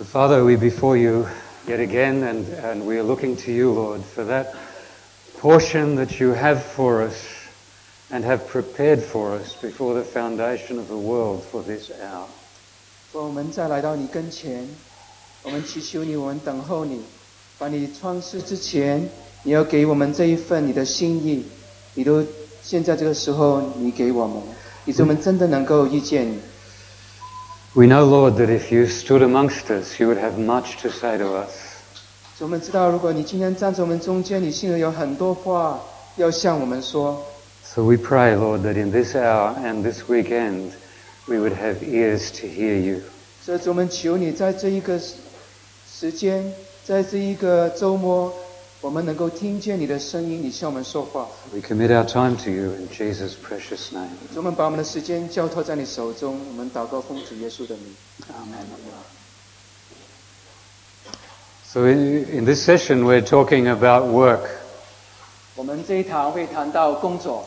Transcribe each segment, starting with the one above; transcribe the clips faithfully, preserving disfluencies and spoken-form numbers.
Father, we're before you yet again, and, and we are looking to you, Lord, for that portion that you have for us and have prepared for us before the foundation of the world for this hour. 我们再来到你跟前，我们祈求你，我们等候你，把你创世之前，你要给我们这一份你的心意，你都现在这个时候你给我们，以致我们真的能够遇见你。 We know, Lord, that if you stood amongst us, you would have much to say to us. 我们知道，如果你今天站在我们中间，你心里有很多话要向我们说。 So we pray, Lord, that in this hour and this weekend, we would have ears to hear you. 所以，我们求你在这一个时间，在这一个周末，我们能够听见你的声音，你向我们说话。 We commit our time to you in Jesus' precious name. 我们把我们的时间交托在你手中，我们祷告奉主耶稣的名。 Amen. So in, in this session, we're talking about work. 我们这一堂会谈到工作。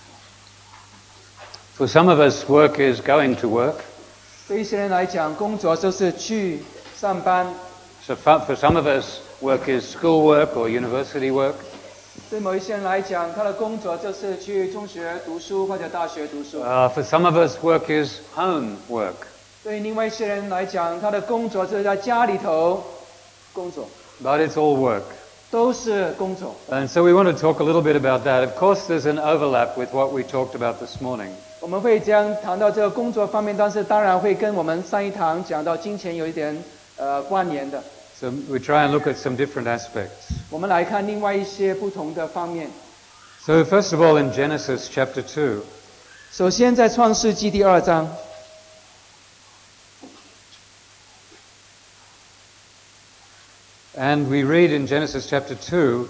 For some of us, work is going to work. 对一些人来讲，工作就是去上班。 So for, for some of us, work is school work or university work. 对某一些人来讲，他的工作就是去中学读书或者大学读书。 Uh, for some of us, work is home work. 对另外一些人来讲，他的工作就是在家里头工作。 But it's all work. 都是工作。 And so we want to talk a little bit about that. Of course, there's an overlap with what we talked about this morning. 我们会将谈到这个工作方面，但是当然会跟我们上一堂讲到金钱有一点呃关联的。 So we try and look at some different aspects. 我们来看另外一些不同的方面。 So first of all, in Genesis chapter two. 首先在创世纪第二章。 And we read in Genesis chapter two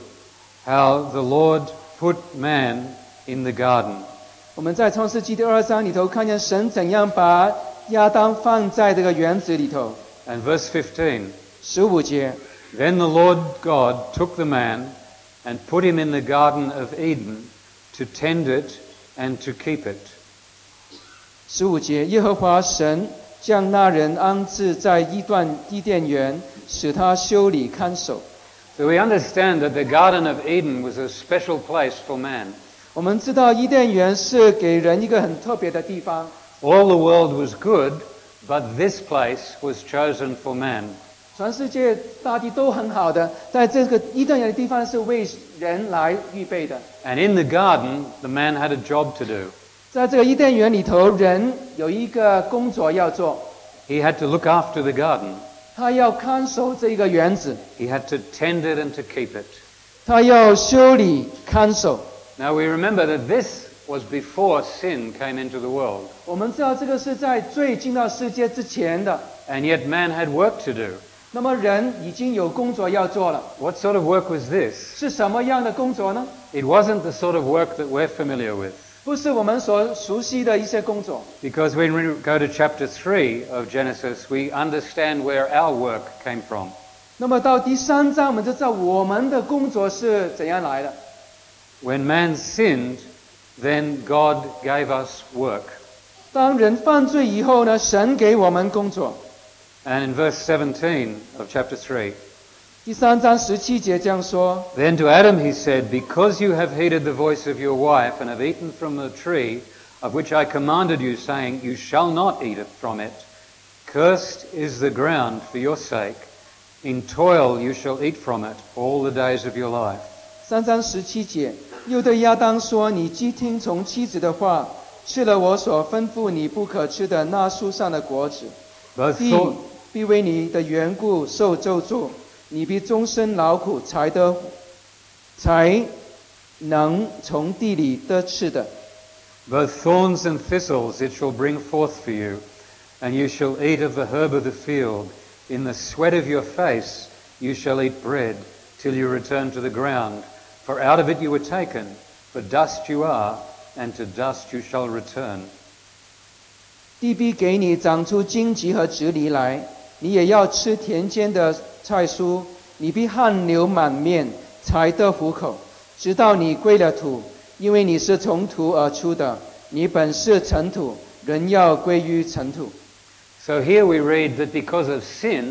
how the Lord put man in the garden. 我们在创世纪第二章里头看见神怎样把亚当放在这个园子里头。 And verse fifteen. 十五节。 Then the Lord God took the man and put him in the garden of Eden to tend it and to keep it. 十五节，耶和华神将那人安置在伊段伊甸园，使他修理看守。 So we understand that the Garden of Eden was a special place for man. 我们知道伊甸园是给人一个很特别的地方。 All the world was good, but this place was chosen for man. 全世界大地都很好的，在这个伊甸园的地方是为人来预备的。 And in the garden, the man had a job to do. 在这个伊甸园里头，人有一个工作要做。 He had to look after the garden. 他要看守这个园子。 He had to tend it and to keep it. 他要修理看守。 Now we remember that this was before sin came into the world. 我们知道这个是在罪进到世界之前的。 And yet man had work to do. 那么人已经有工作要做了。 What sort of work was this? 是什么样的工作呢？ It wasn't the sort of work that we're familiar with. 不是我们所熟悉的一些工作。 Because when we go to chapter three of Genesis, we understand where our work came from. 那么到第三章，我们就知道我们的工作是怎样来的。 When man sinned, then God gave us work. 当人犯罪以后呢，神给我们工作。 And in verse seventeen of chapter three, 第三章十七节这样说。 Then to Adam he said, Because you have heeded the voice of your wife and have eaten from the tree of which I commanded you, saying, You shall not eat from it. Cursed is the ground for your sake. In toil you shall eat from it all the days of your life. 三章十七节，又对亚当说：你既听从妻子的话，吃了我所吩咐你不可吃的那树上的果子，地必为你的缘故受咒诅，你必终身劳苦，才得才能从地里得吃的。 Both thorns and thistles it shall bring forth for you, and you shall eat of the herb of the field. In the sweat of your face you shall eat bread, till you return to the ground. For out of it you were taken, for dust you are, and to dust you shall return. 地必给你长出荆棘和蒺藜来，你也要吃田间的菜蔬，你必汗流满面，才得糊口，直到你归了土，因为你是从土而出的，你本是尘土，人要归于尘土。 So here we read that because of sin,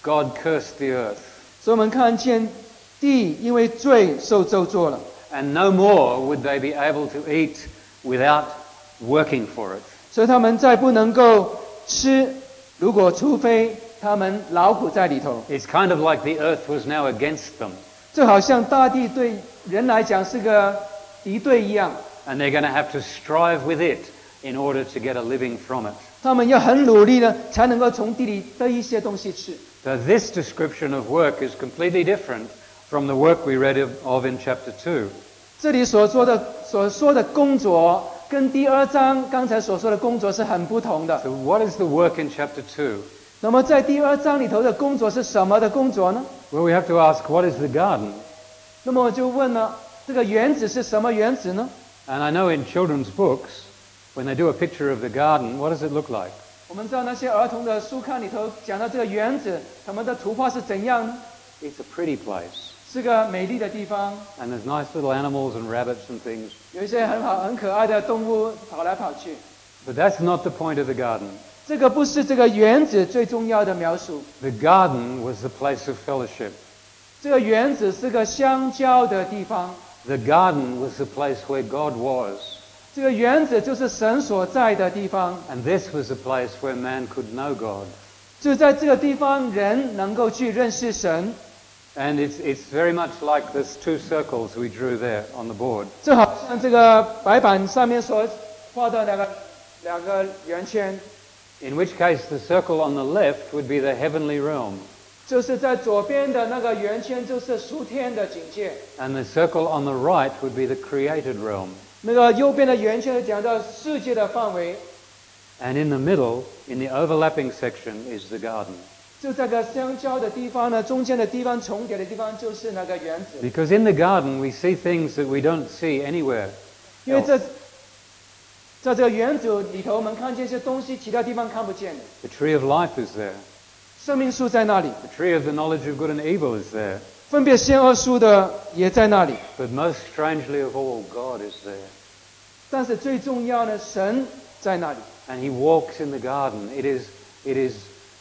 God cursed the earth. 所以我们看见地因为罪受咒诅了。 And no more would they be able to eat without working for it. 所以他们再不能够吃，如果除非他们劳苦在里头。 It's kind of like the earth was now against them. 就好像大地对人来讲是个敌对一样。 And they're going to have to strive with it in order to get a living from it. 他们要很努力的，才能够从地里得一些东西吃。 So this description of work is completely different from the work we read of, of in chapter two. 这里所说的所说的工作，跟第二章刚才所说的工作是很不同的。 So what is the work in chapter two? 那么在第二章里头的工作是什么的工作呢？ Well, we have to ask, what is the garden? 那么我就问了，这个园子是什么园子呢？ And I know in children's books, when they do a picture of the garden, what does it look like? 我们知道那些儿童的书刊里头讲到这个园子，他们的图画是怎样呢？ It's a pretty place. 是个美丽的地方， And there's nice little animals and rabbits and things. 有一些很好很可爱的动物跑来跑去。 But that's not the point of the garden. 这个不是这个园子最重要的描述。 The garden was the place of fellowship. 这个园子是个相交的地方。 The garden was the place where God was. 这个园子就是神所在的地方。 And this was the place where man could know God. 就在这个地方，人能够去认识神。 And it's, it's very much like those two circles we drew there on the board. 就好像这个白板上面所画的两个两个圆圈。 In which case the circle on the left would be the heavenly realm. 就是在左边的那个圆圈，就是属天的境界。 And the circle on the right would be the created realm. 那个右边的圆圈讲到世界的范围。 And in the middle, in the overlapping section, is the garden. 就这个相交的地方呢，中间的地方重叠的地方就是那个园子。 Because in the garden we see things that we don't see anywhere 因为这 else. 在这个园子里头，我们看见一些东西，其他地方看不见的。 The tree of life is there. 生命树在那里， The tree of the knowledge of good and evil is there. 分别善恶树的也在那里。 But most strangely of all, God is there. 但是最重要的，神在那里。 And he walks in the garden. It is, it is,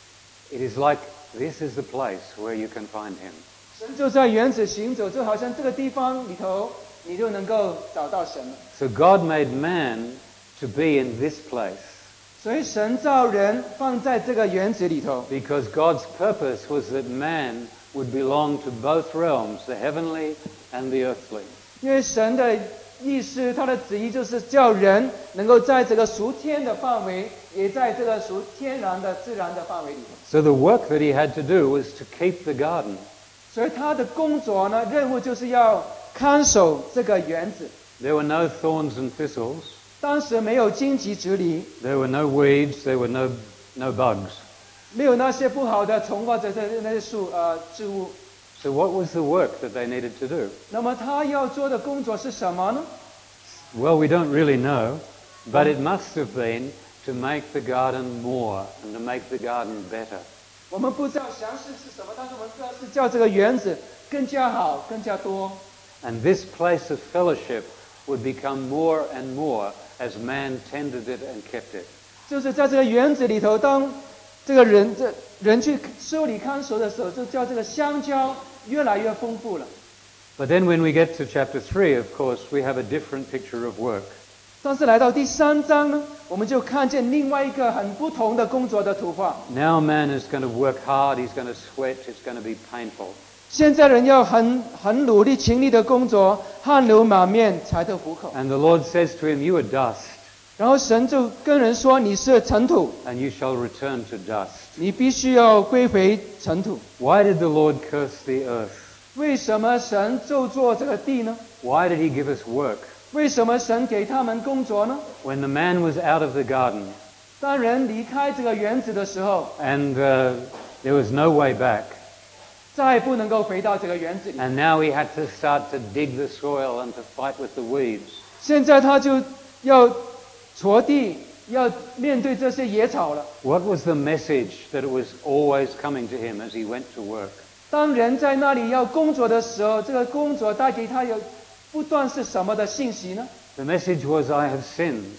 it is like this is the place where you can find him. 神就在园子行走，就好像这个地方里头，你就能够找到神了。 So God made man to be in this place. 所以神造人放在这个园子里头， Because God's purpose was that man would belong to both realms, the heavenly and the earthly. 因为神的意思，他的旨意就是叫人能够在这个属天的范围，也在这个属天然的自然的范围里头。 So the work that he had to do was to keep the garden. 所以他的工作呢，任务就是要看守这个园子。 There were no thorns and thistles. 当时没有荆棘直篱， There were no weeds. There were no, no bugs. 没有那些不好的虫或者是那些树呃植物。 So what was the work that they needed to do? 那么他要做的工作是什么呢？ Well, we don't really know, but it must have been to make the garden more and to make the garden better. 我们不知道详细是什么，但是我们知道是叫这个园子更加好、更加多。 And this place of fellowship would become more and more as man tended it and kept it. 就是在这个园子里头，当这个人这人去修理看守的时候，就叫这个相交越来越丰富了。 But then when we get to chapter three, of course, we have a different picture of work. 但是来到第三章呢，我们就看见另外一个很不同的工作的图画。 Now man is going to work hard, he's going to sweat, it's going to be painful. 现在人要很很努力、勤力的工作，汗流满面才得糊口。 And the Lord says to him, you are dust, 然后神就跟人说：“你是尘土， and you shall return to dust. 你必须要归回尘土。” Why did the Lord curse the earth? 为什么神咒作这个地呢？ Why did he give us work? 为什么神给他们工作呢？ When the man was out of the garden 当人离开这个园子的时候， and uh, there was no way back, 再不能够回到这个园子里。 and now he had to start to dig the soil and to fight with the weeds. 现在他就要锄地，要面对这些野草了。 What was the message that was always coming to him as he went to work? 当人在那里要工作的时候，这个工作带给他有不断是什么的信息呢？ The message was, I have sinned.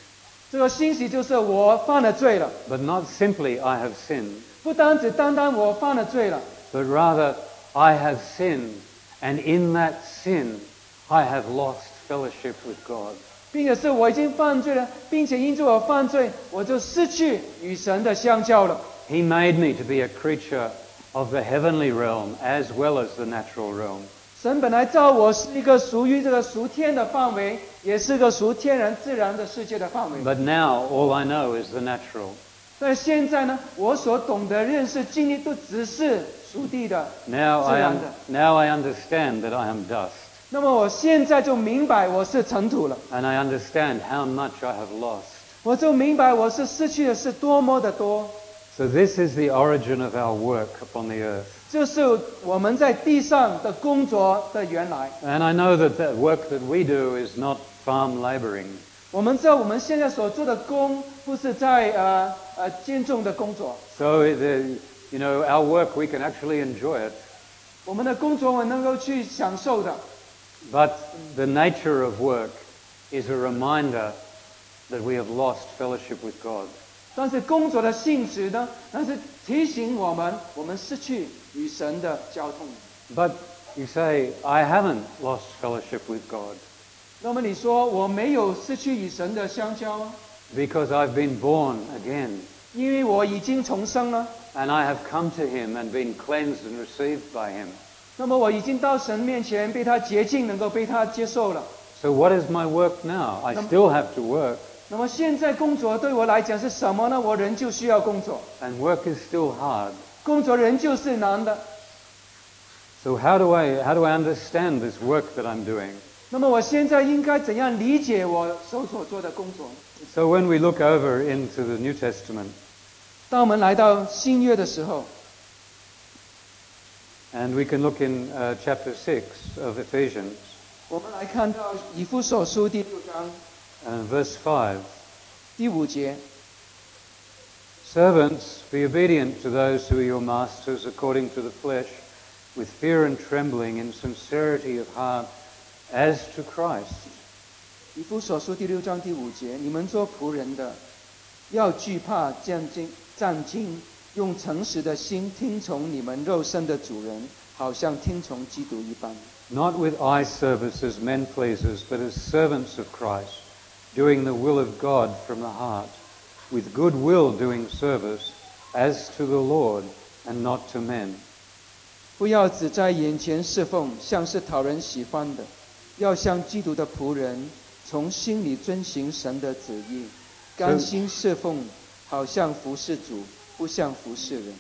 这个欣喜就是我犯了罪了， But not simply I have sinned, 不单只单单我犯了罪了， but rather I have sinned, and in that sin I have lost fellowship with God. 并且是我已经犯罪了，并且因着我犯罪，我就失去与神的相交了。 He made me to be a creature of the heavenly realm as well as the natural realm. 神本来造我是一个属于这个属天的范围，也是个属天然自然的世界的范围。 But now all I know is the natural. 但现在呢，我所懂得、认识、经历都只是属地的、 Now 自 I, 然 un- 的。 now I understand that I am dust, 那么我现在就明白我是尘土了， and I understand how much I have lost. 我就明白我是失去的是多么的多。 So this is the origin of our work upon the earth. 这是我们在地上的工作的原来。 And I know that the work that we do is not farm laboring. 我们知道我们现在所做的工，不是在呃呃耕种的工作。 So, the, you know, our work, we can actually enjoy it. 我们的工作我们能够去享受的， But the nature of work is a reminder that we have lost fellowship with God. 但是工作的性质呢，那是提醒我们，我们失去与神的交通。 But you say, I haven't lost fellowship with God 那么你说我没有失去与神的相交啊， because I've been born again. 因为我已经重生了。 And I have come to him and been cleansed and received by him. 那么我已经到神面前，被他洁净，能够被他接受了。 So what is my work now? I still have to work, 那么现在工作对我来讲是什么呢？我仍旧需要工作， and work is still hard. 工作仍旧是难的。 So how do I how do I understand this work that I'm doing? 那么我现在应该怎样理解我手所做的工作？ So when we look over into the New Testament, 当我们来到新约的时候， and we can look in uh, chapter six of Ephesians, 我们来看到以弗所书第六章 and verse five. 第五节。 Servants, be obedient to those who are your masters according to the flesh, with fear and trembling in sincerity of heart, as to Christ. 以弗所书第六章第五节，你们做仆人的，要惧怕战兢战兢，用诚实的心听从你们肉身的主人，好像听从基督一般。 Not with eye service as men pleasers, but as servants of Christ, doing the will of God from the heart, with good will doing service, as to the Lord and not to men. 不要只在眼前侍奉，像是讨人喜欢的，要像基督的仆人，从心里遵行神的旨意，甘心侍奉，好像服侍主，不像服侍人。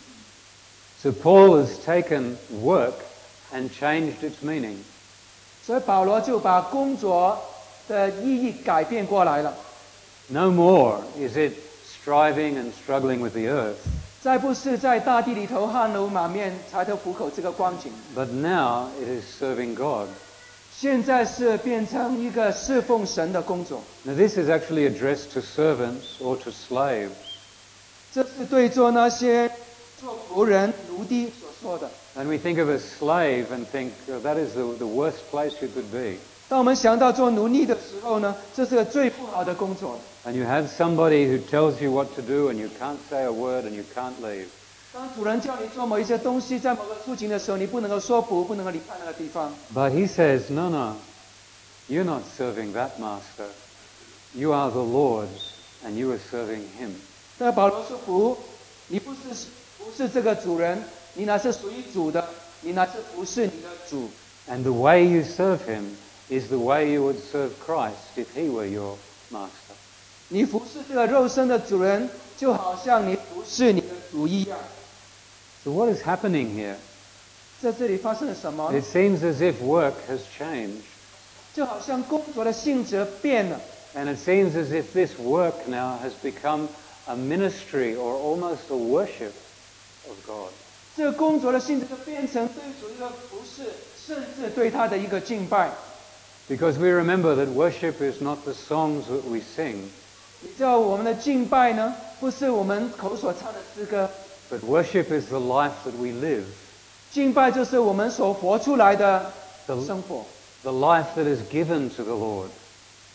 So Paul has taken work and changed its meaning. 所以保罗就把工作的意义改变过来了。 No more is it striving and struggling with the earth, 再不是在大地里头汗流满面、抬头虎口这个光景， but now it is serving God. 现在是变成一个侍奉神的工作。 Now this is actually addressed to servants or to slaves. 这是对做那些做仆人、奴隶所说的。 And we think of a slave and think, oh, that is the, the worst place you could be. 当我们想到做奴隶的时候呢，这是个最不好的工作。 And you have somebody who tells you what to do and you can't say a word and you can't leave. 当主人叫你做某一些东西，在某个处境的时候，你不能够说不，不能够离开那个地方。 But he says, no, no, you're not serving that master. You are the Lord's and you are serving him. 但保罗说不，你不是不是这个主人，你乃是属于主的，你乃是不是你的主。 And the way you serve him is the way you would serve Christ if he were your master. 你服侍这个肉身的主人，就好像你服侍你的主一样。 So what is happening here? 在这里发生了什么呢？ It seems as if work has changed. 就好像工作的性质变了， And it seems as if this work now has become a ministry or almost a worship of God. 这个工作的性质就变成对主一个服侍，甚至对他的一个敬拜。 Because we remember that worship is not the songs that we sing, 你知道我们的敬拜呢，不是我们口所唱的诗歌， but worship is the life that we live, 敬拜就是我们所活出来的 the, 生活， the life that is given to the Lord.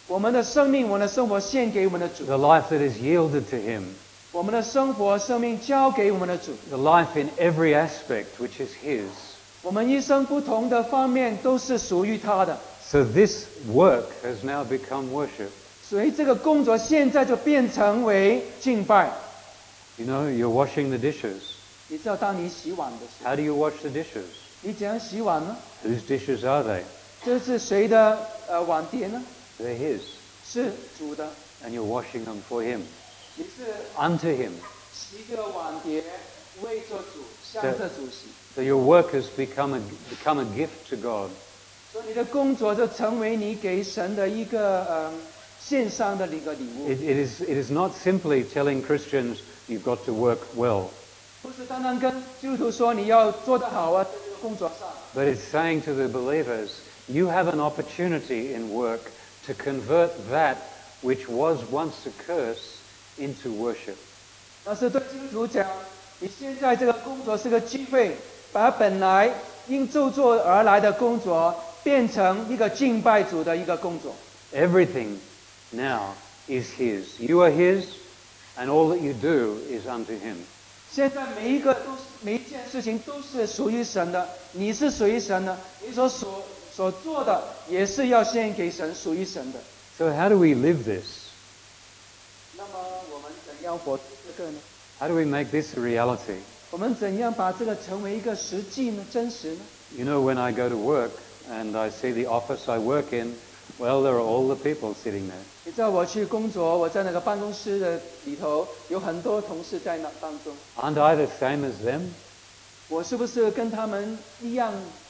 我们的生命，我们的生活献给我们的主。 The life that is yielded to Him. 我们的生活、生命交给我们的主。 The life in every aspect which is His. 我们一生不同的方面都是属于他的。 So this work has now become worship. 所以这个工作现在就变成为敬拜。 You know, you're washing the dishes. 你知道，当你洗碗的时候， How do you wash the dishes? 你怎样洗碗呢？ Whose dishes are they? 这是谁的呃碗碟呢？ They're His. 是主的。 And you're washing them for Him. 你是 Unto Him. 洗这个碗碟为着主，向着主洗。 So your work has become a, become a gift to God. 所以你的工作就成为你给神的一个呃献上的一个礼物。 It, it, is, it is not simply telling Christians you've got to work well. 不是单单跟基督徒说你要做得好啊，在这个工作上。 But it's saying to the believers, you have an opportunity in work to convert that which was once a curse into worship. 但是对基督徒讲，你现在这个工作是个机会，把本来因咒作而来的工作变成一个敬拜主的一个工作。 Everything now is His. You are His, and all that you do is unto Him. 现在每一个都是每一件事情都是属于神的，你是属于神的，你所所所做的也是要献给神，属于神的。 So how do we live this? 那么我们怎样活出这个呢？ How do we make this a reality? 我们怎样把这个成为一个实际呢？真实呢？ You know, when I go to work and I see the office I work in, well, there are all the people sitting there. 你知道我去工作，我在那个办公室的里头，有很多同事在那当中。 Aren't I the same as them? 我是不是跟他们一样？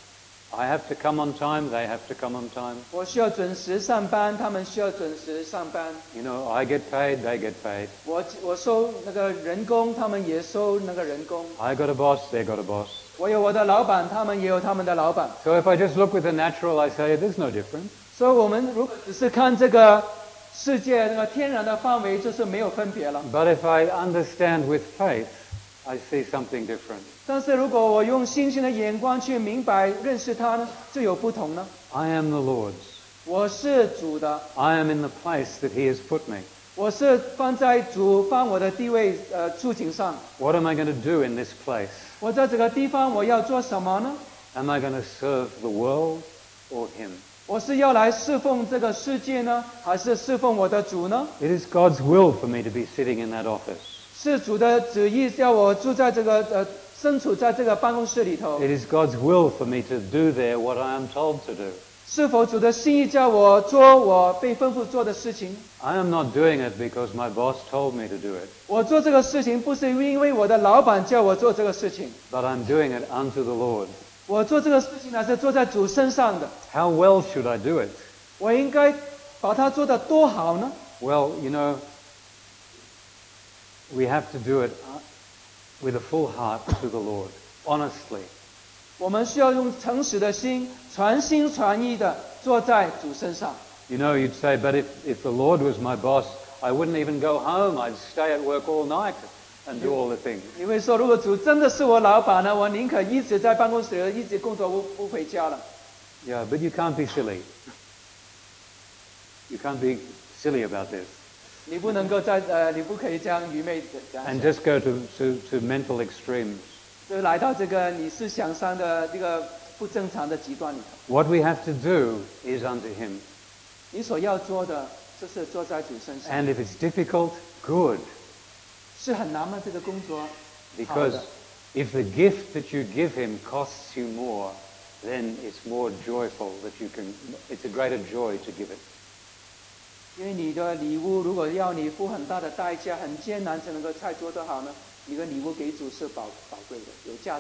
I have to come on time, they have to come on time. 我需要准时上班，他们需要准时上班。 You know, I get paid, they get paid. 我我收那个人工，他们也收那个人工。 I got a boss, they got a boss. 我有我的老板，他们也有他们的老板。 So if I just look with the natural, I say, there's no difference. 所以我们如果只是看这个世界那个天然的范围，就是没有分别了。 But if I understand with faith, I see something different. 但是如果我用星星的眼光去明白认识他呢，就有不同呢。 I am the Lord's. 我是主的， I am in the place that He has put me. 我是放在主放我的地位呃处境上。 What am I going to do in this place? 我在这个地方我要做什么呢？ Am I going to serve the world or Him? 我是要来侍奉这个世界呢，还是侍奉我的主呢？ It is God's will for me to be sitting in that office. 是主的旨意要我住在这个呃身处在这个办公室里头。 It is God's will for me to do there what I am told to do. 是否主的心意叫我做我被吩咐做的事情？ I am not doing it because my boss told me to do it, 我做这个事情不是因为我的老板叫我做这个事情， but I'm doing it unto the Lord. 我做这个事情呢是做在主身上的。 How well should I do it? 我应该把它做得多好呢？ Well, you know, we have to do it with a full heart to the Lord, honestly. 我们需要用诚实的心，全心全意的做在主身上。 You know, you'd say, but if, if the Lord was my boss, I wouldn't even go home. I'd stay at work all night and do all the things. 你会说，如果主真的是我老板呢，我宁可一直在办公室，一直工作，不不回家了。 Yeah, but you can't be silly. You can't be silly about this. 你不能够在呃，你不可以这样愚昧的这样 And 想， just go to, to, to mental extremes. 就来到这个你思想上的这个不正常的极端里头。 What we have to do is unto Him. 你所要做的就是做在主身上。 And if it's difficult, good. 是很难吗？这个工作？好 Because 的， if the gift that you give Him costs you more, then it's more joyful that you can, it's a greater joy to give it. 因为你的礼物如果要你付很大的代价，很艰难才能够才做得好呢，你的礼物给主是宝宝贵的，有价值。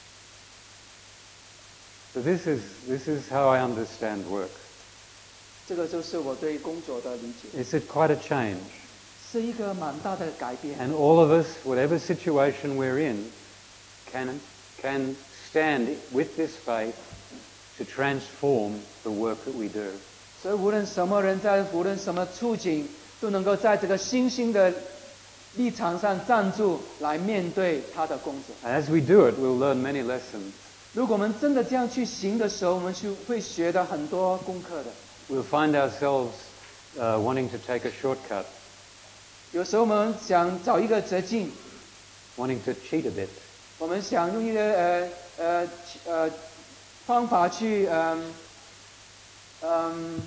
So this is, this is how I understand work. 这个就是我对工作的理解， It's a, quite a change. 是一个蛮大的改变。 And all of us, whatever situation we're in, can, can stand with this faith to transform the work that we do. 所以无论什么人在无论什么处境，都能够在这个新兴的立场上站住，来面对他的工作。 And as we do it, we'll learn many lessons. 如果我们真的这样去行的时候，我们去会学到很多功课的。 We'll find ourselves uh, wanting to take a shortcut, 有时候我们想找一个捷径， wanting to cheat a bit. 我们想用一个呃呃呃方法去嗯嗯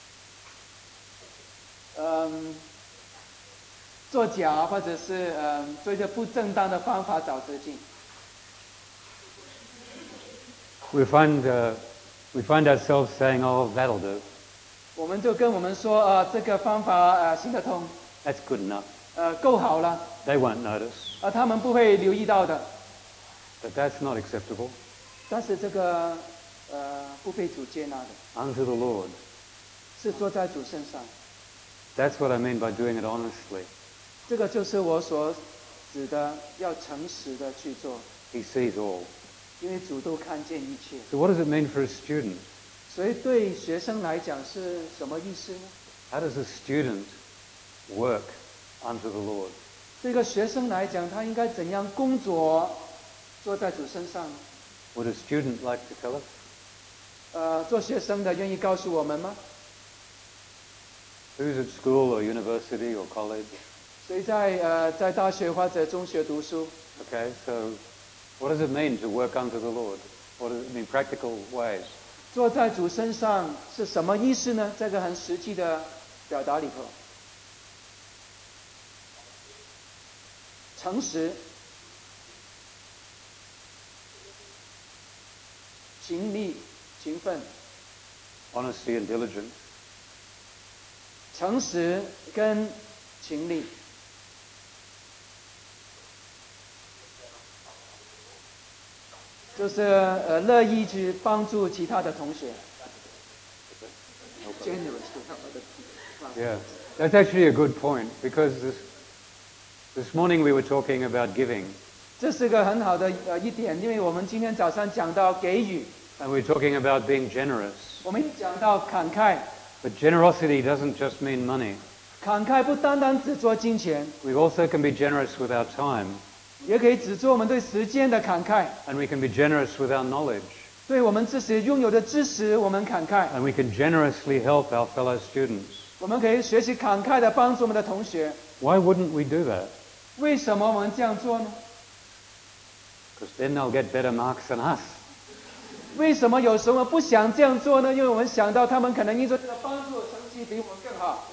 嗯作假，或者是嗯做一个不正当的方法找捷径。 We find, uh, we find ourselves saying, oh, that'll do. 我们就跟我们说啊、呃，这个方法呃行得通， That's good enough. 呃够好了， They won't notice. 啊、呃、他们不会留意到的。 But that's not acceptable 但是这个呃不被主接纳的， unto the Lord. 是做在主身上。 That's what I mean by doing it honestly. 这个就是我所指的要诚实的去做， He sees all. 因为主都看见一切。 So what does it mean for a student? 所以对学生来讲是什么意思呢？ How does a student work unto the Lord? 对一个学生来讲，他应该怎样工作，做在主身上？ Would a student like to tell us? 呃，做学生的愿意告诉我们吗？ Who's at school or university or college? 谁在呃在大学或者中学读书？ Okay, so what does it mean to work unto the Lord? What does it mean, practical ways? 做在主身上是什么意思呢？这个很实际的表达里头，诚实、勤力、勤奋、 Honesty and diligence. 诚实跟勤力。就是呃乐意去帮助其他的同学。 Yeah, that's actually a good point because this, this morning we were talking about giving 这是个很好的呃一点，因为我们今天早上讲到给予， and we were talking about being generous. 我们讲到慷慨， But generosity doesn't just mean money. 慷慨不单单只做金钱， We also can be generous with our time 也可以只做我们对时间的慷慨， and we can be generous with our knowledge 对我们自己拥有的知识我们慷慨， and we can generously help our fellow students. 我们可以学习慷慨的帮助我们的同学。 Why wouldn't we do that? 为什么我们这样做呢？ Because then they'll get better marks than us. 为什么有时候我们不想这样做呢？因为我们想到他们可能因着这个帮助，成绩比我们更好。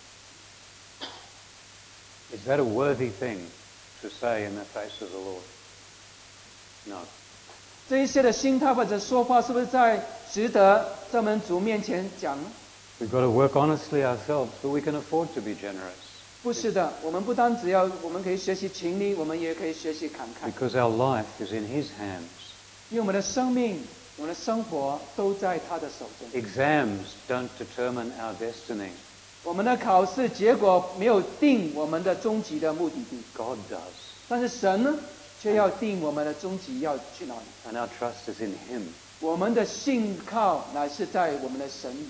Is that a worthy thing to say in the face of the Lord? No. 这一些的心态或者说话，是不是在值得在我们主面前讲呢？ We've got to work honestly ourselves, but we can afford to be generous 不是的，我们不单只要我们可以学习勤力，我们也可以学习慷慨， because our life is in His hands. 因为我们的生命、我们的生活都在他的手中。 Exams don't determine our destiny. 我们的考试结果没有定我们的终极的目的地， God does. 但是神呢，却要定我们的终极要去哪里。 And our trust is in Him. 我们的信靠乃是在我们的神里。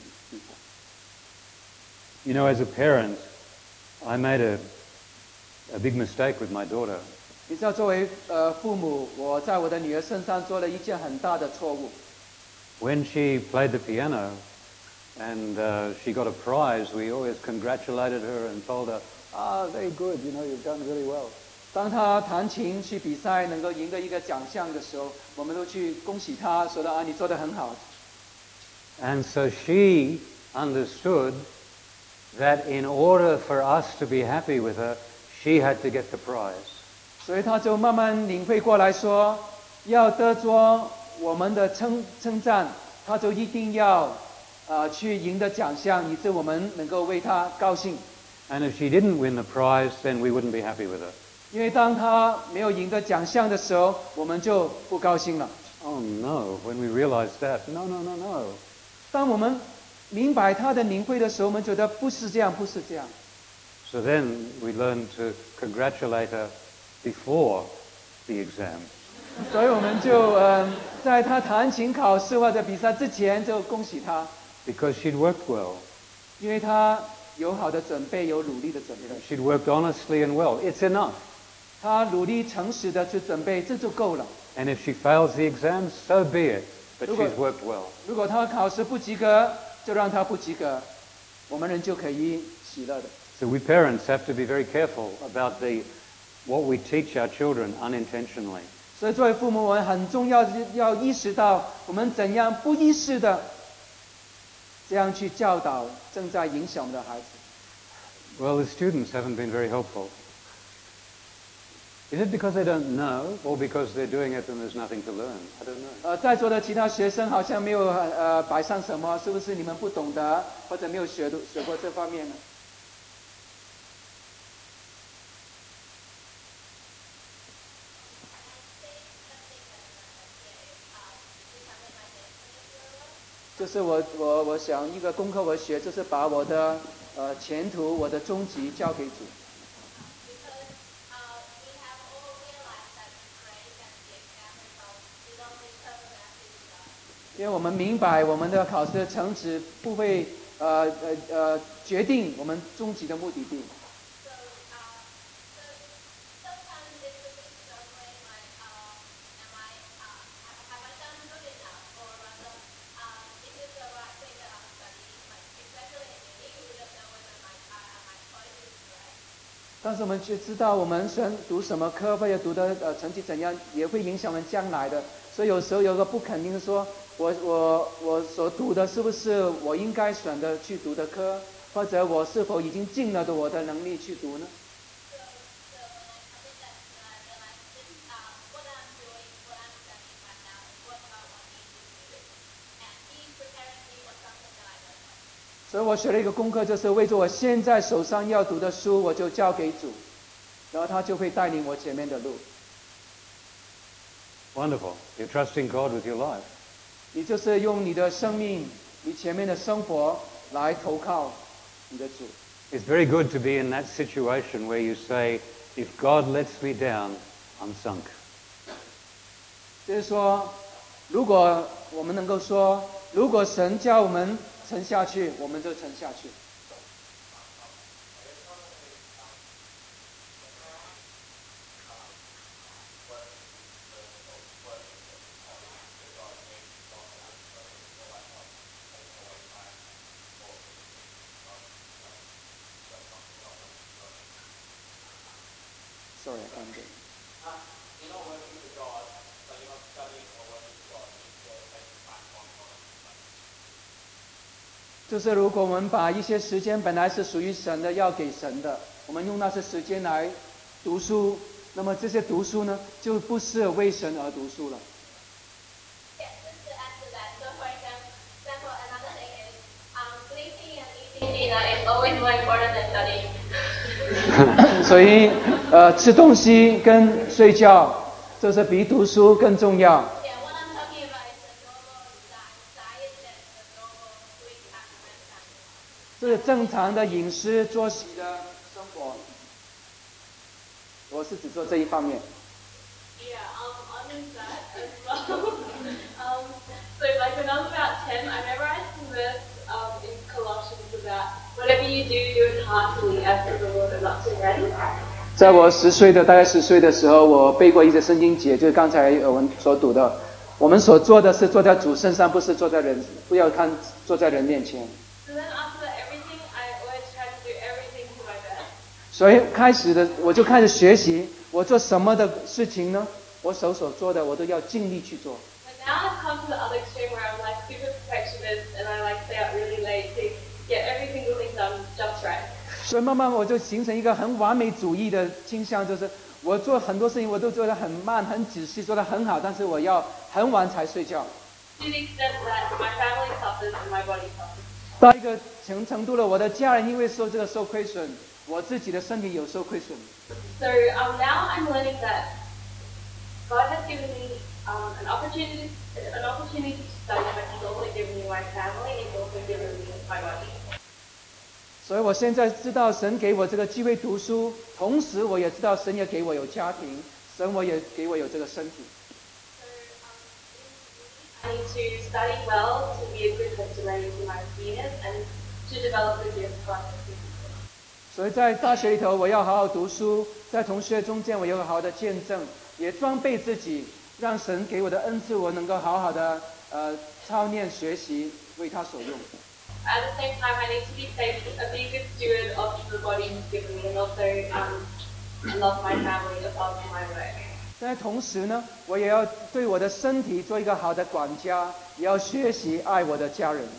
You know, as a parent, I made a, a big mistake with my daughter. 你知道，作为呃父母，我在我的女儿身上做了一件很大的错误。 When she played the piano and uh, she got a prize, we always congratulated her and told her, ah, very good, you know, you've done really well. 当她弹琴去比赛，能够赢得一个奖项的时候，我们都去恭喜她，说的啊，你做得很好。 And so she understood that in order for us to be happy with her, she had to get the prize. 所以她就慢慢领会过来说，要得着我们的称称赞，她就一定要啊、呃、去赢得奖项，以致我们能够为她高兴。 And if she didn't win the prize, then we wouldn't be happy with her. 因为当她没有赢得奖项的时候，我们就不高兴了。 Oh no, when we realized that, no, no, no, no. 当我们明白她的领会的时候，我们觉得不是这样，不是这样。 So then we learned to congratulate her before the exam. 所以我们就呃，在她弹琴考试或者比赛之前就恭喜她， Because she'd worked well. 因为她有好的准备，有努力的准备。 She'd worked honestly and well. It's enough. 她努力诚实的去准备，这就够了。 And if she fails the exam, so be it. But Look at- she's worked well. 如果她考试不及格，就让她不及格。 我们人就可以喜乐的。 So we parents have to be very careful about the what we teach our children unintentionally. 所以作为父母，我们很重要要意识到，我们怎样不意识的这样去教导正在影响我们的孩子。 Well, the students haven't been very helpful. Is it because they don't know, or because they're doing it and there's nothing to learn? I don't know. 呃，在座的其他学生好像没有呃摆上什么，是不是你们不懂得，或者没有学学过这方面呢？就是我我我想一个功课我学，就是把我的呃前途、我的终极交给主。因为我们明白，我们的考试的成绩不会呃呃呃决定我们终极的目的地。但是我们却知道，我们选读什么科，或者读的呃成绩怎样，也会影响我们将来的。所以有时候有个不肯定，说我我我所读的是不是我应该选的去读的科，或者我是否已经尽了的我的能力去读呢？所以我学了一个功课，就是为着我现在手上要读的书，我就交给主，然后他就会带领我前面的路。 Wonderful. You're trusting God with your life. 你就是用你的生命，你前面的生活来投靠你的主。 It's very good to be in that situation where you say, if God lets me down, I'm sunk. 就是说，如果我们能够说，如果神叫我们沉下去，我们就沉下去。Sorry, I can't do it. You're not working for God, so you're not studying or working for God. You're taking time on God. 就是如果我们把一些时间本来是属于神的，要给神的，我们用那些时间来读书，那么这些读书呢，就不是为神而读书了。 Yes, just to add to that, so for example, another thing is um, sleeping and eating dinner is always more important than studying. 所以，呃，吃东西跟睡觉，这是比读书更重要。 Yeah, what I'm talking about is the normal diet and the normal sleep pattern and time. 这是正常的饮食作息的生活。我是只做这一方面。 Yeah, um, I'm in that as well. um, so like when I was about ten, I memorized the verse um, in Colossians about whatever you do, do it heartily as to the Lord and not to men. 在我十岁的大概十岁的时候，我背过一些圣经节，就是刚才我们所读的。我们所做的是坐在主身上，不是坐在人，不要看坐在人面前。 So then after everything, I always try to do everything to my best. 所以开始的我就开始学习，我做什么的事情呢？我手所做的，我都要尽力去做。 But now I've come to the other extreme where I'm like super perfectionist and I like stay up really late to get every single thing done just right. 所以慢慢我就形成一个很完美主义的倾向，就是我做很多事情我都做得很慢、很仔细，做得很好，但是我要很晚才睡觉。 To the extent that my family suffers and my body suffers. 到一个程程度了，我的家人因为受这个受亏损，我自己的身体有受亏损。 So um, now I'm learning that God has given me um, an opportunity, an opportunity to study, but He's also given me my family, and He's also given me my body. 所以我现在知道神给我这个机会读书，同时我也知道神也给我有家庭，神我也给我有这个身体。 So um, I need to study well to be a good testimony to my seniors and to develop the gift God has given me. 所以在大学里头，我要好好读书，在同学中间，我有好好的见证，也装备自己，让神给我的恩赐，我能够好好的呃操练学习，为他所用。 at the same time, I need to be safe, uh, be a good steward of the body He's given me, and also um, love my family above my work. 但同时呢，我也要对我的身体做一个好的管家，也要学习爱我的家人。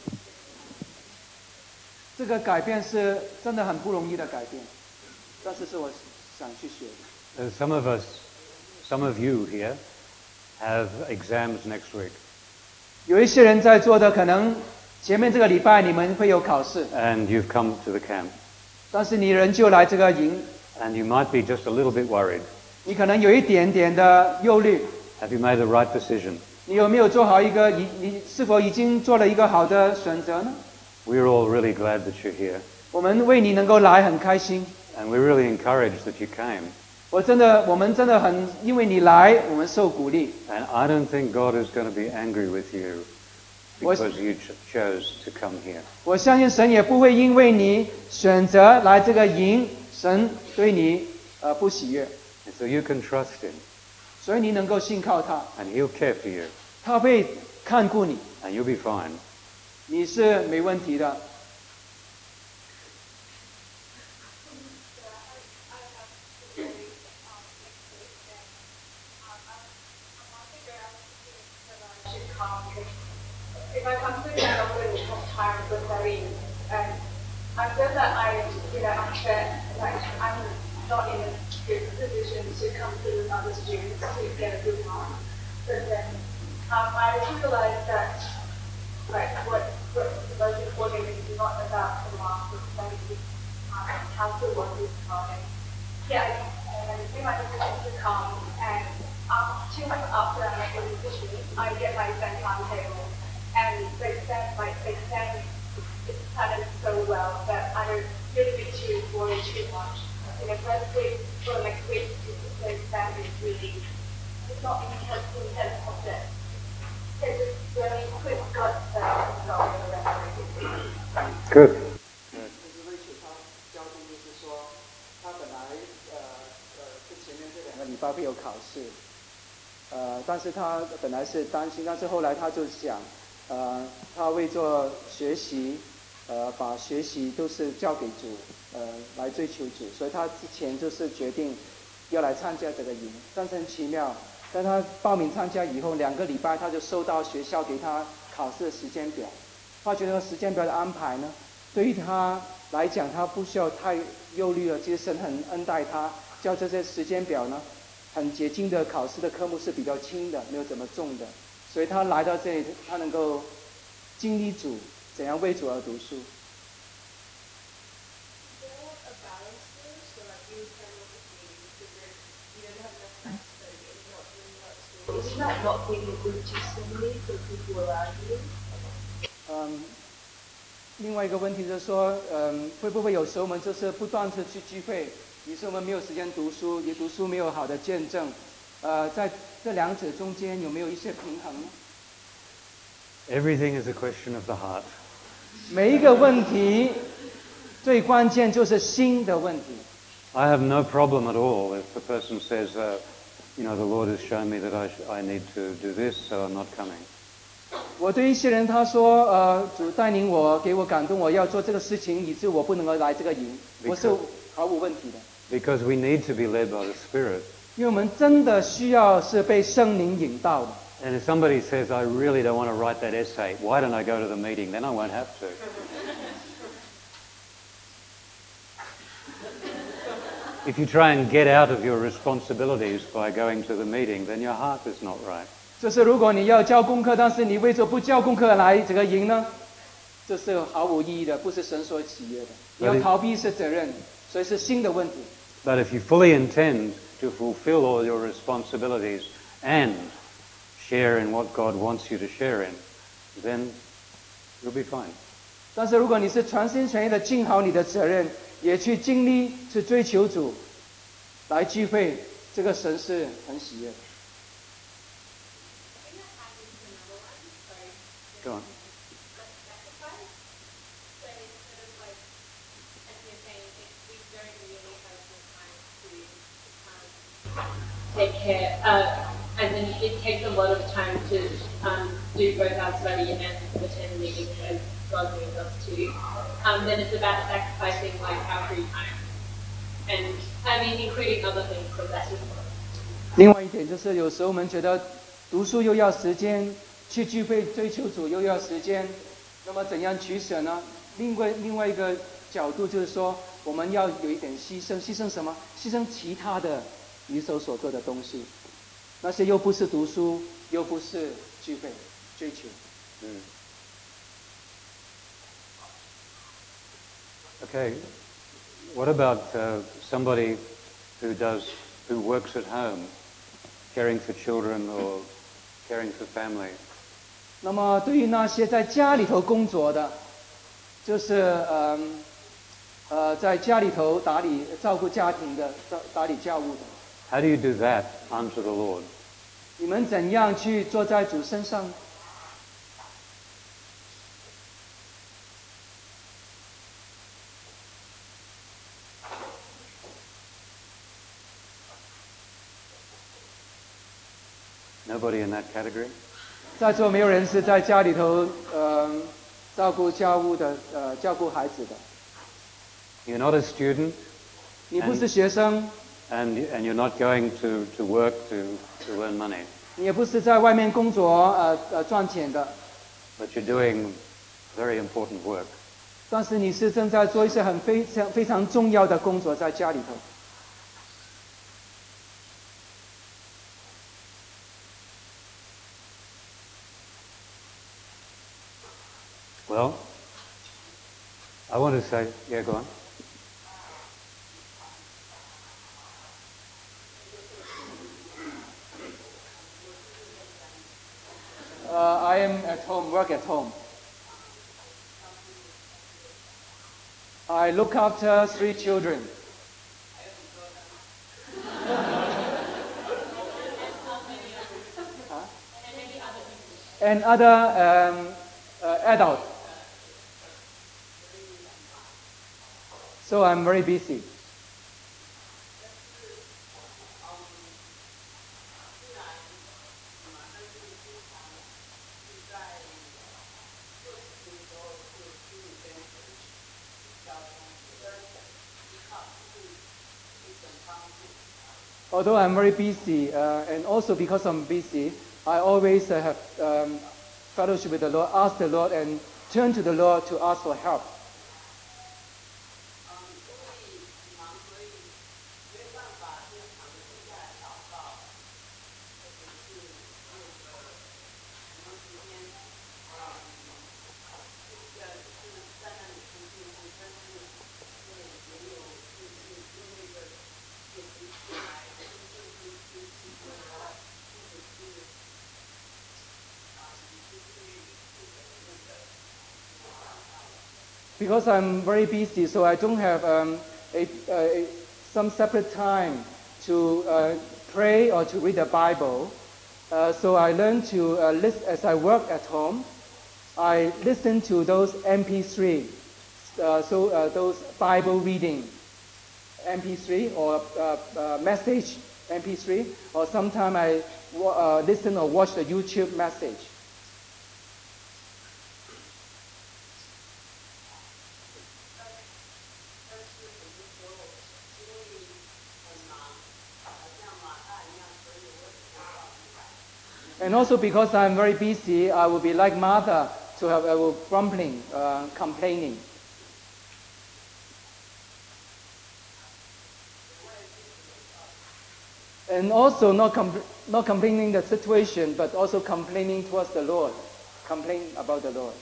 这个改变是真的很不容易的改变，但是是我想去学的。 Uh, some of us, some of you here, have exams next week. 有一些人在座的，可能前面这个礼拜你们会有考试， And you've come to the camp. 但是你仍旧来这个营， And you might be just a little bit worried. 你可能有一点点的忧虑。 Have you made the right decision? 你有没有做好一个？你你是否已经做了一个好的选择呢？ We're all really glad that you're here. 我们为你能够来很开心。 And we're really encouraged that you came. 我真的，我们真的很，因为你来，我们受鼓励。 And I don't think God is going to be angry with you because you ch- chose to come here. 我相信神也不会因为你选择来这个营，神对你呃不喜悦， And so you can trust him. 所以你能够信靠他， And he'll care for you. 他会看顾你， And you'll be fine. 你是没问题的。 If I come to the camp, I'm going to have time with Marine, and I feel that I, you know, I'm that, like, I'm not in a good position to come to with other students to get a good mark. But then um, I realized that, like, what, what the most important is not about the mark, but maybe um, how to work with time. Yeah, and I think my decision to come, and um, two months after I make a decision, I get my exam timetable. And the exam, like the exam, it's kind of so well that I don't really need to worry too much. In the first week or next week, the exam is really, it's not intense, intense subject. It's just really quick got the result in the rest of it. Good. 就是瑞雪他交通就是说，他本来呃呃这前面这两个礼拜会有考试，呃，但是他本来是担心，但是后来他就想。 呃，他为做学习，呃，把学习都是交给主，呃，来追求主，所以他之前就是决定要来参加这个营，但是很奇妙，在他报名参加以后，两个礼拜他就收到学校给他考试的时间表，他觉得时间表的安排呢，对于他来讲，他不需要太忧虑了，其实神很恩待他，叫这些时间表呢，很接近的考试的科目是比较轻的，没有怎么重的。 所以他来到这里，他能够经历主，怎样为主而读书。 Isn't that not being a good testimony for people around you? 嗯，另外一个问题就是说，嗯，会不会有时候我们就是不断的去聚会，于是我们没有时间读书，也读书没有好的见证，呃，在这两者中间有没有一些平衡呢？ Everything is a question of the heart. 每一个问题最关键就是心的问题。 I have no problem at all if the person says, uh, you know, the Lord has shown me that I, sh- I need to do this, so I'm not coming. 我对一些人他说，呃，主带领我，给我感动，我要做这个事情，以致我不能够来这个营，我是毫无问题的。 Because we need to be led by the Spirit. 因为我们真的需要是被圣灵引导的。 And if somebody says, I really don't want to write that essay, why don't I go to the meeting? Then I won't have to. If you try and get out of your responsibilities by going to the meeting, then your heart is not right. 就是如果你要交功课，但是你为着不交功课来这个营呢，这是毫无意义的，不是神所喜悦的。你要逃避是责任，所以是新的问题。 But if you fully intend to fulfill all your responsibilities and share in what God wants you to share in, then you'll be fine. 但是如果你是全心全意的尽好你的责任，也去尽力去追求主，来聚会，这个神是很喜悦的。 Go on. Take care, uh, and then it takes a lot of time to um, do both our study and attend meetings as God moves us to. Um, then it's about sacrificing like our free time, and I mean including other things, but that's just one. 另外一点就是，有时候我们觉得读书又要时间，去聚会追求主又要时间，那么怎样取舍呢？另外另外一个角度就是说，我们要有一点牺牲，牺牲什么？牺牲其他的你手所做的东西，那些又不是读书，又不是聚会追求。 嗯。Okay, what about uh, somebody who does who works at home, caring for children or caring for family? 那么对于那些在家里头工作的，就是嗯呃在家里头打理照顾家庭的、打打理家务的。 How do you do that unto the Lord? 你们怎样去坐在主身上？ Nobody in that category? 在座没有人是在家里头呃照顾家务的呃照顾孩子的。 You're not a student. 你不是学生。 And and you're not going to to work to to earn money. 你也不是在外面工作呃呃赚钱的。 But you're doing very important work. 但是你是正在做一些很非常非常重要的工作在家里头。 Well, I want to say, yeah, go on. Uh, I am at home, work at home. I look after three children. Huh? And other um, uh, adults. So I'm very busy. Although I'm very busy, uh, and also because I'm busy, I always uh, have um, fellowship with the Lord, ask the Lord, and turn to the Lord to ask for help. Because I'm very busy, so I don't have um, a, a, some separate time to uh, pray or to read the Bible. Uh, so I learn to uh, listen as I work at home. I listen to those M P three, uh, so uh, those Bible reading M P three or uh, uh, message M P three, or sometimes I uh, listen or watch the YouTube message. And also because I'm very busy, I will be like Martha to have I will grumbling, uh, complaining. And also not compl- not complaining the situation, but also complaining towards the Lord, complain about the Lord.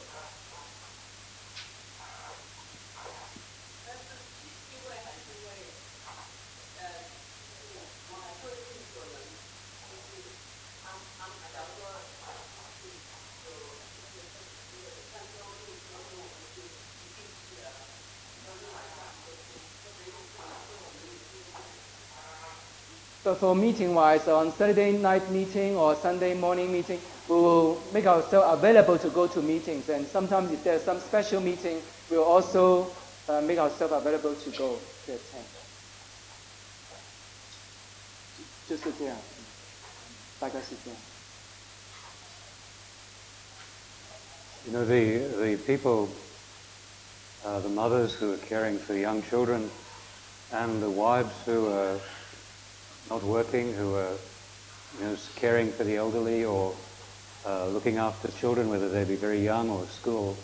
So for meeting-wise, on Saturday night meeting or Sunday morning meeting, we will make ourselves available to go to meetings. And sometimes if there's some special meeting, we'll also uh, make ourselves available to go to attend. 就是这样，大概是这样。 You know, the, the people, uh, the mothers who are caring for young children and the wives who are not working, who are, you know, caring for the elderly or uh, looking after children, whether they be very young or school,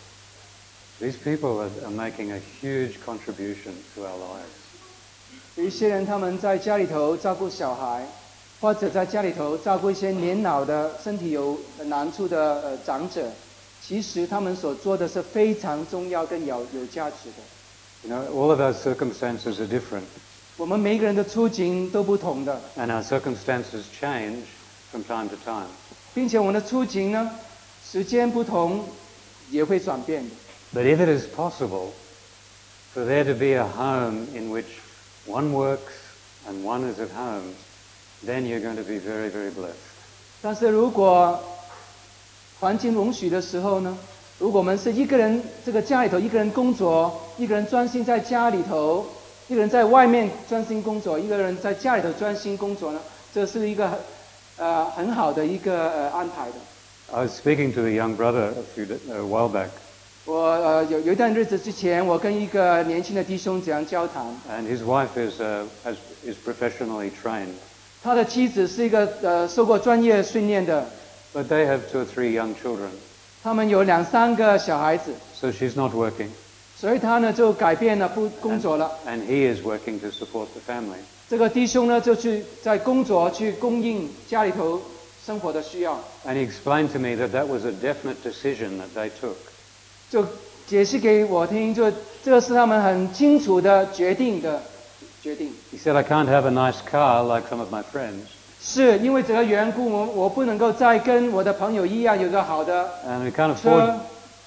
these people are, are making a huge contribution to our lives. 有一些人他们在家里头照顾小孩，或者在家里头照顾一些年老的、身体有难处的呃长者，其实他们所做的是非常重要跟有有价值的。 You know, all of our circumstances are different. 我们每一个人的处境都不同的， And our circumstances change from time to time. 并且我们的处境呢，时间不同也会转变的。 But if it is possible for there to be a home in which one works and one is at home, then you're going to be very, very blessed. 但是如果环境容许的时候呢，如果我们是一个人，这个家里头一个人工作，一个人专心在家里头，一个人在外面专心工作，一个人在家里头专心工作呢，这是一个呃很好的一个呃安排的。 I was speaking to a young brother a few a while back, 我呃有有一段日子之前，我跟一个年轻的弟兄这样交谈， and his wife is uh, has, is professionally trained, 他的妻子是一个呃受过专业训练的， but they have two or three young children, 他们有两三个小孩子， so she's not working, 所以他呢就改变了不工作了。 and he is working to support the family. 这个弟兄呢就去在工作去供应家里头生活的需要， And he explained to me that that was a definite decision that they took. 就解释给我听，就这个是他们很清楚的决定的决定。 He said, I can't have a nice car like some of my friends, 是因为这个缘故，我我不能够再跟我的朋友一样有个好的 and we can't 车 afford,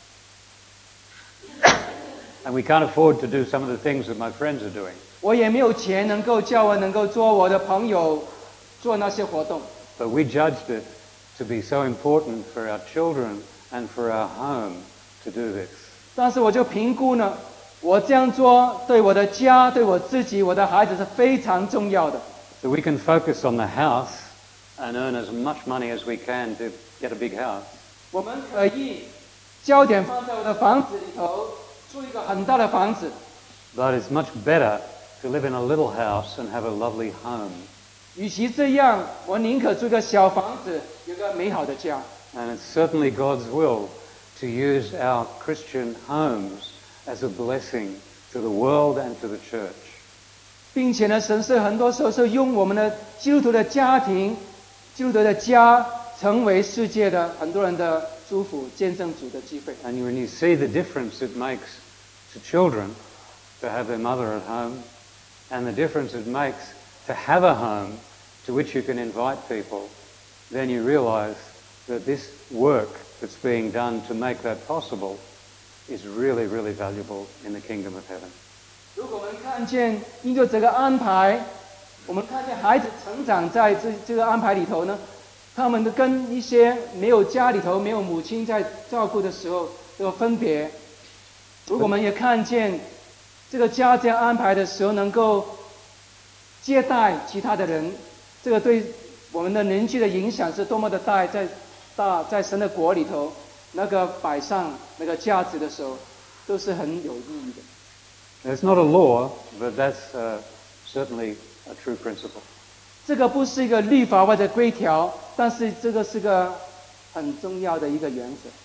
and we can't afford to do some of the things that my friends are doing. 我也没有钱能够叫我能够做我的朋友做那些活动。 But we judged it to be so important for our children and for our home to do this. 但是我就评估呢，我这样做对我的家、对我自己、我的孩子是非常重要的。 So we can focus on the house and earn as much money as we can to get a big house. 我们可以焦点放在我的房子里头，住一个很大的房子。 But it's much better to live in a little house and have a lovely home. 与其这样，我宁可住一个小房子，有个美好的家。 And it's certainly God's will to use our Christian homes as a blessing to the world and to the church. 并且呢，神是很多时候是用我们的基督徒的家庭、基督徒的家，成为世界的很多人的祝福、见证主的机会。 And when you see the difference it makes to children to have their mother at home, and the difference it makes to have a home to which you can invite people, then you realize that this work that's being done to make that possible is really, really valuable in the kingdom of heaven. 如果我们看见因着这个安排，我们看见孩子成长在这这个安排里头呢，他们的跟一些没有家里头没有母亲在照顾的时候这个分别。如果我们也看见这个家这样安排的时候，能够接待其他的人，这个对我们的邻居的影响是多么的大，在大在神的国里头，那个摆上那个价值的时候，都是很有意义的。 It's not a law, but that's uh, certainly a true principle. 这个不是一个律法或者规条，但是这个是个很重要的一个原则。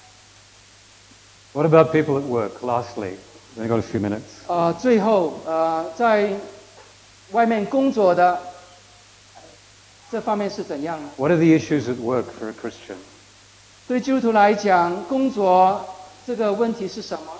What about people at work? Lastly, we've got a few minutes. 呃，最后呃，在外面工作的这方面是怎样呢？ What are the issues at work for a Christian? 对基督徒来讲，工作这个问题是什么？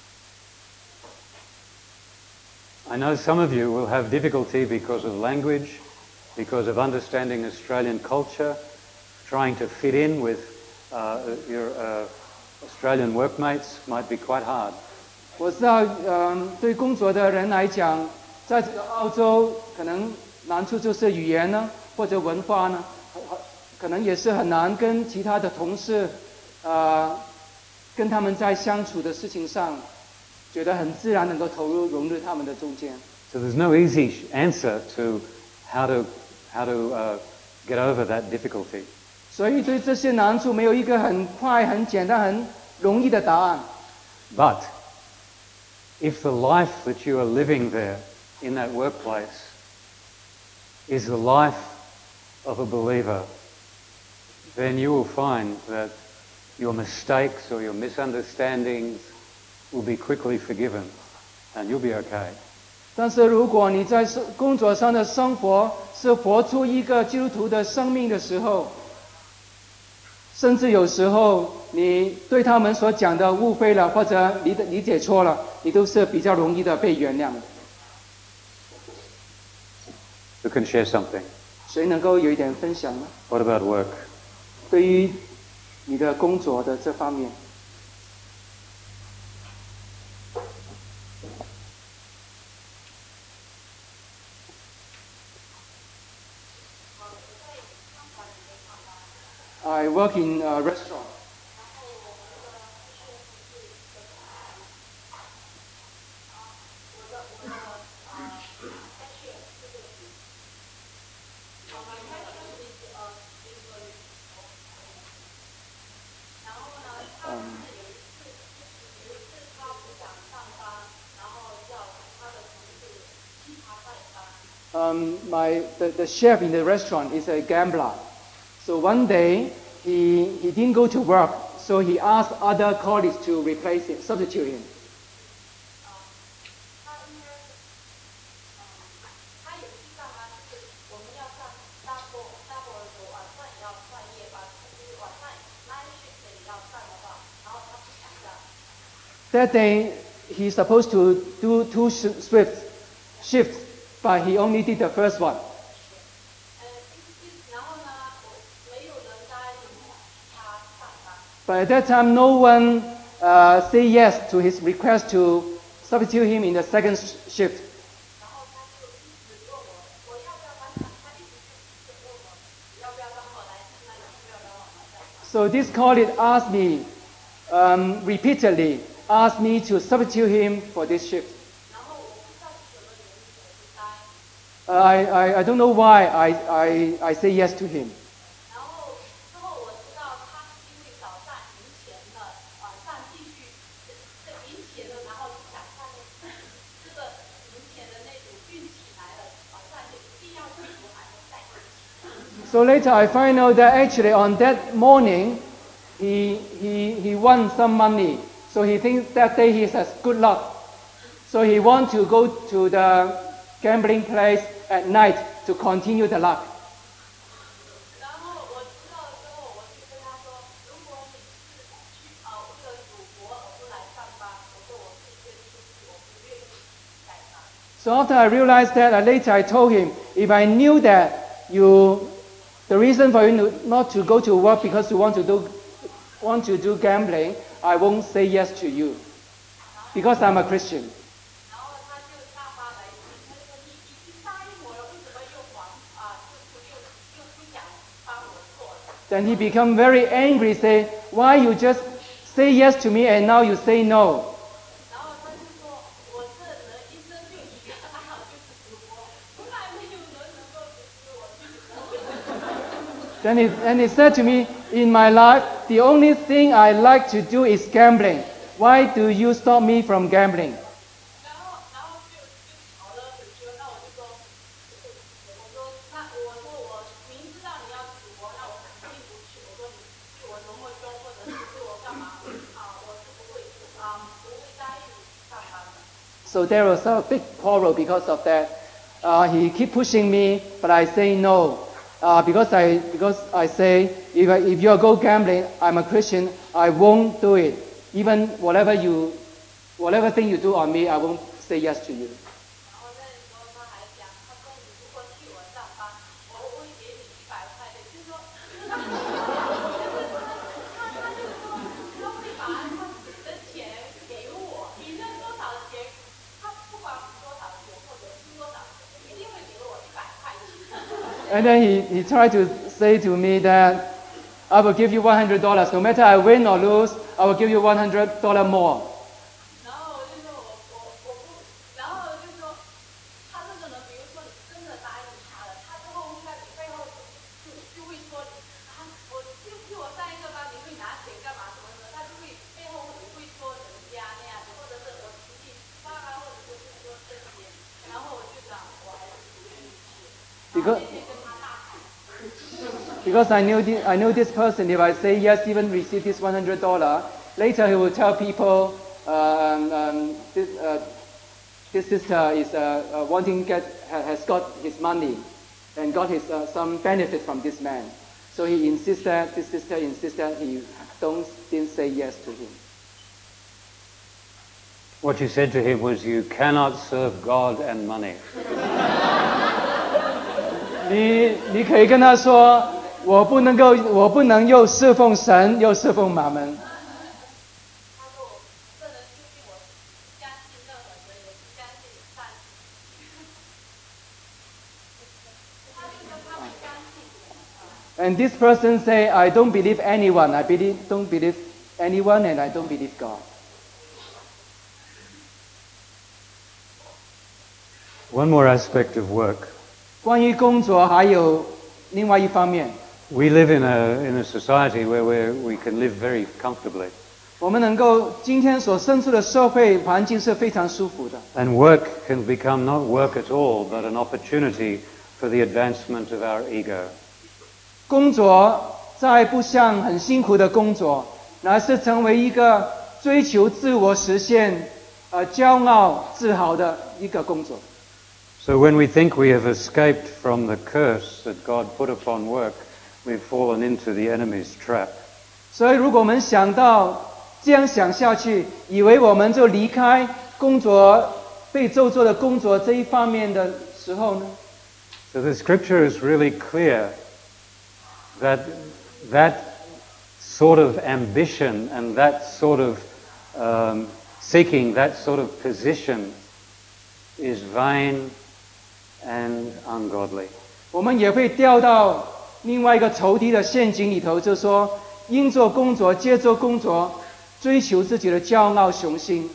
I know some of you will have difficulty because of language, because of understanding Australian culture, trying to fit in with uh, your uh, Australian workmates might be quite hard. 我知道，嗯、对工作的人来讲，在这个澳洲，可能难处就是语言呢，或者文化呢，很很可能也是很难跟其他的同事，呃，跟他们在相处的事情上，觉得很自然能够投入融入他们的中间。 So there's no easy sh- answer to how to how to uh, get over that difficulty. 所以对这些难处没有一个很快、很简单、很容易的答案。 But if the life that you are living there in that workplace is the life of a believer, then you will find that your mistakes or your misunderstandings will be quickly forgiven and you'll be okay. 但是如果你在工作上的生活是活出一个基督徒的生命的时候，甚至有时候你对他们所讲的误会了，或者理理解错了，你都是比较容易的被原谅的。 Who can share something? 谁能够有一点分享呢？ What about work? 对于你的工作的这方面。I work in a restaurant. Um, my the, the chef in the restaurant is a gambler. So one day he he didn't go to work, so he asked other colleagues to replace him, substitute him. That day he's supposed to do two shifts, shifts, but he only did the first one. But at that time, no one uh, said yes to his request to substitute him in the second shift. So this colleague asked me um, repeatedly, asked me to substitute him for this shift. Uh, I, I, I don't know why I, I, I say yes to him. So later I find out that actually on that morning, he, he, he won some money. So he thinks that day he has good luck. So he wants to go to the gambling place at night to continue the luck. So after I realized that, uh, later I told him, if I knew that you, the reason for you not to go to work because you want to do, want to do gambling, I won't say yes to you, because I'm a Christian. Then he become very angry, say, why you just say yes to me and now you say no? Then he, and he said to me, in my life, the only thing I like to do is gambling. Why do you stop me from gambling? So there was a big quarrel because of that. Uh, he keep pushing me, but I say no. Uh, because I because I say if I, if you go gambling, I'm a Christian. I won't do it. Even whatever you, whatever thing you do on me, I won't say yes to you. And then he, he tried to say to me that I will give you one hundred dollars. No matter I win or lose, I will give you one hundred dollars more. Because I know thi- I know this person. If I say yes, even receive this one hundred dollar, later he will tell people, um, um, this, uh, this sister is uh, uh, wanting get ha- has got his money, and got his uh, some benefit from this man. So he insists that this sister insists that he don't didn't say yes to him. What you said to him was, you cannot serve God and money. 你你可以跟他说，我不能够，我不能又侍奉神又侍奉马门。 他说我不能出去，我相信任何人，也不相信上帝。他是说他不相信。 And this person say, I don't believe anyone. I believe don't believe anyone, and I don't believe God. One more aspect of work. 关于工作还有另外一方面， We live in a, in a society where we're, we can live very comfortably. 我们能够今天所身处的社会环境是非常舒服的。 And work can become not work at all, but an opportunity for the advancement of our ego. 工作再不像很辛苦的工作，乃是成为一个追求自我实现、呃骄傲、自豪的一个工作。 So when we think we have escaped from the curse that God put upon work, we've fallen into the enemy's trap. 所以，如果我们想到这样想下去，以为我们就离开工作被咒詛的工作这一方面的时候呢， So the scripture is really clear that that sort of ambition and that sort of um, seeking that sort of position is vain and ungodly. 我们也会掉到另外一个仇敌的陷阱里头，就是说，因做工作，接做工作，追求自己的骄傲雄心，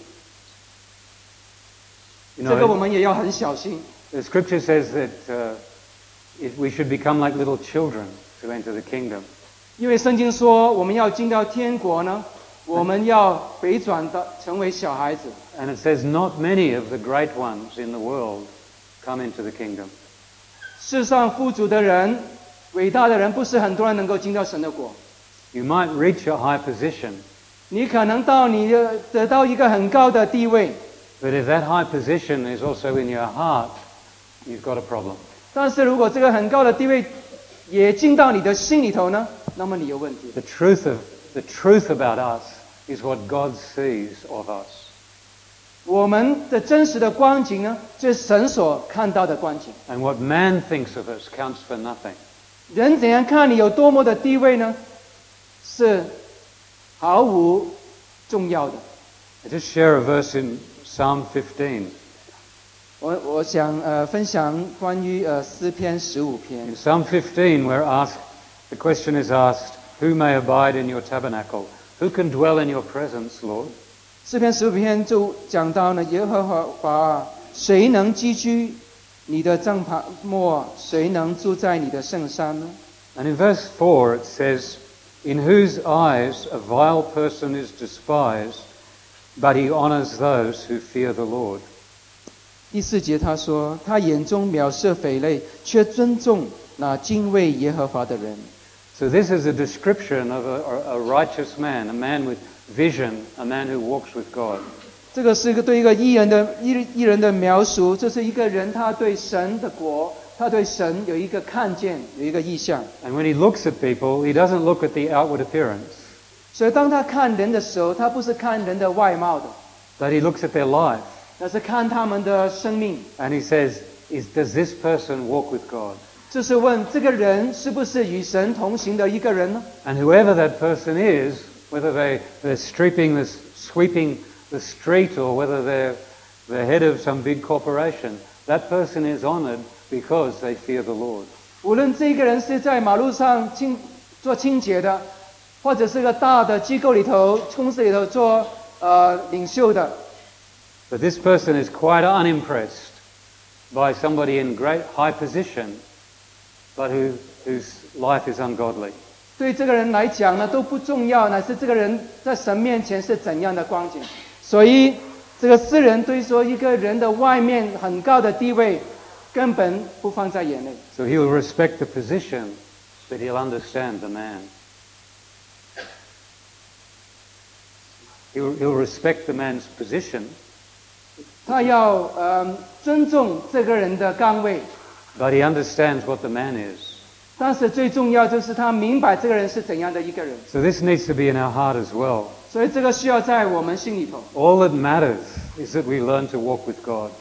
You 这个我 know, 们也要很小心。 the scripture says that uh, it, we should become like little children to enter the kingdom. 因为圣经说，我们要进到天国呢，我们要回转的成为小孩子。 And it says not many of the great ones in the world come into the kingdom. 世上富足的人、伟大的人，不是很多人能够进到神的国。 You might reach a high position, 你可能到你的得到一个很高的地位， but if that high position is also in your heart, you've got a problem. 但是如果这个很高的地位也进到你的心里头呢，那么你有问题。 The truth of the truth about us is what God sees of us. 我们的真实的光景呢，就是神所看到的光景。 And what man thinks of us counts for nothing. 人怎样看你有多么的地位呢？是毫无重要的。 I just share a verse in Psalm fifteen. 我我想呃分享关于呃诗篇十五篇 In。Psalm fifteen, we're asked, the question is asked, who may abide in your tabernacle? Who can dwell in your presence, Lord? 诗篇十五篇就讲到呢，耶和华啊，谁能寄居你的帐幕？谁能住在你的圣山呢？ And in verse four it says, in whose eyes a vile person is despised, but he honors those who fear the Lord. 第四节他说，他眼中藐视匪类，却尊重那敬畏耶和华的人。 So this is a description of a, a righteous man, a man with vision, a man who walks with God. 这个是一个对一个艺人的艺艺人的描述，这是一个人他对神的国，他对神有一个看见，有一个意向。 And when he looks at people, he doesn't look at the outward appearance, 所以当他看人的时候，他不是看人的外貌的， but he looks at their life. 而是看他们的生命。 And he says, is, does this person walk with God? 就是问这个人是不是与神同行的一个人呢？ And whoever that person is, whether they, they're sweeping the, sweeping the street or whether they're the head of some big corporation, that person is honored because they fear the Lord. 无论这个人是在马路上清做清洁的，或者是个大的机构里头、公司里头做呃领袖的， But this person is quite unimpressed by somebody in great high position, but who, whose life is ungodly. 对这个人来讲呢都不重要，乃是这个人在神面前是怎样的光景。所以这个诗人对说一个人的外面很高的地位，根本不放在眼内。 So he will respect the position, But he'll understand the man. He'll, he'll respect the man's position, 他要呃尊重这个人的岗位， but he understands what the man is. 但是最重要就是他明白这个人是怎样的一个人， So this needs to be in our heart as well. 所以这个需要在我们心里头。 All that matters is that we learn to walk with God.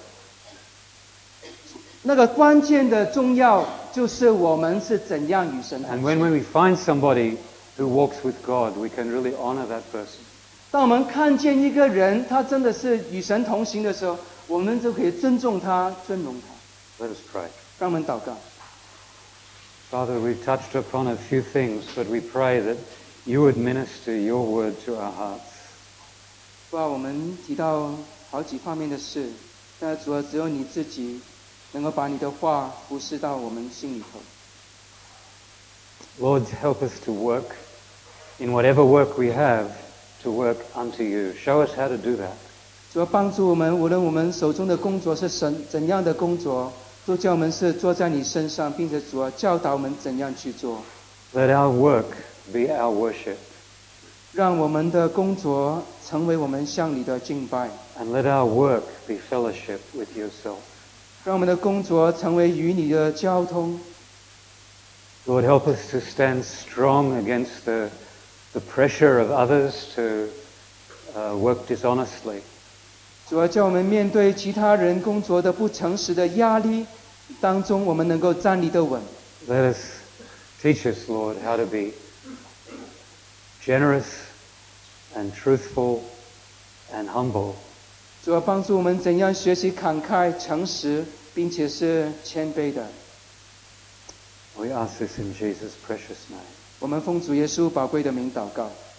那个关键的重要就是我们是怎样与神同 And 行。 when, when we find somebody who walks with God, we can really honor that person. 当我们看见一个人他真的是与神同行的时候，我们就可以尊重他、尊荣他。 Let us pray. 让我们祷告。 Father, we've touched upon a few things, but we pray that you would minister your word to our hearts. 主啊，我们提到好几方面的事，但主啊，只有你自己能够把你的话服侍到我们心里头。 Lord, help us to work in whatever work we have to work unto you. Show us how to do that. 主啊，帮助我们，无论我们手中的工作是怎怎样的工作，都叫我们是做在你身上，并且主啊，教导我们怎样去做。 Let our work be our worship, 让我们的工作成为我们向你的敬拜， and let our work be fellowship with yourself. 让我们的工作成为与你的交通。 Lord, help us to stand strong against the, the pressure of others to uh, work dishonestly. 主啊，叫我们面对其他人工作的不诚实的压力当中，我们能够站立得稳。 Let us teach us, Lord, how to be generous and truthful and humble. 主啊，帮助我们怎样学习慷慨、诚实，并且是谦卑的。 We ask this in Jesus' precious name. 我们奉主耶稣宝贵的名祷告。